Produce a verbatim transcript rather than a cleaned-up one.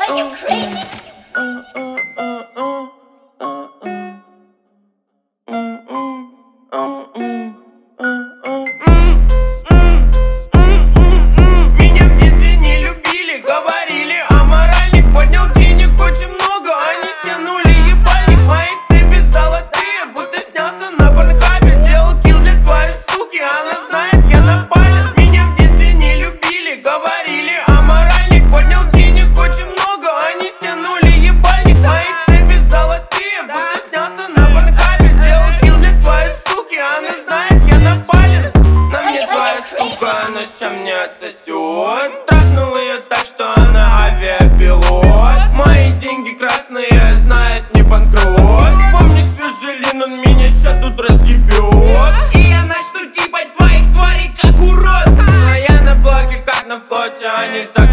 Are you crazy? Меня в детстве не любили, говорили аморальный. Поднял денег очень много, они стянули ебальник. Мои цепи золотые, будто снялся на порнхабе. Сделал килл для твоей суки, она знает, я напален. Меня в детстве не любили, говорили аморальник. Поднял денег очень много, они стянули ебальник. Мои цепи золотые, будто снялся на порнхабе. Сделал килл для твоей суки, она знает, я напален. На мне твоя сука, она ща мне отсосет. Трахнул ее так, что она авиапилот. Мои деньги красные, знает, не банкрот. Помни свежелин, он меня ща тут разъебет. И я начну типать твоих тварей как урод. А я на блоке, как на флоте, они за